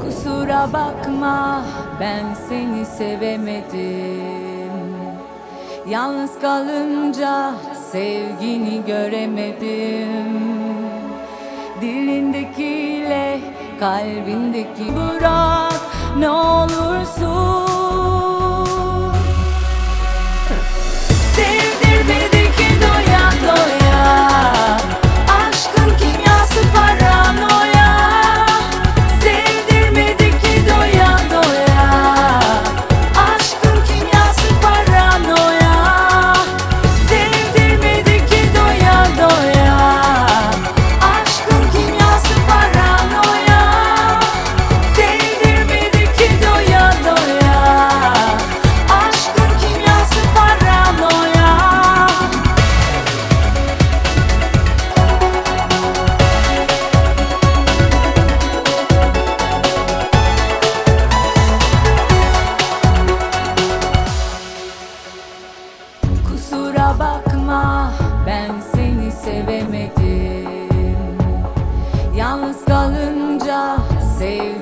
Kusura bakma, ben seni sevemedim. Yalnız kalınca sevgini göremedim. Dilindekiyle kalbindeki bırak ne olursun. Sevdirmedi ki doya doya, aşkın kimyası paranoya. Sevdirmedi ki doya doya, aşkın kimyası paranoya. Sevdirmedi ki doya doya, aşkın kimyası paranoya. Sevdirmedi ki doya doya, aşkın kimyası paranoya. Kusura bakma, ben seni sevemedim. Yalnız kalınca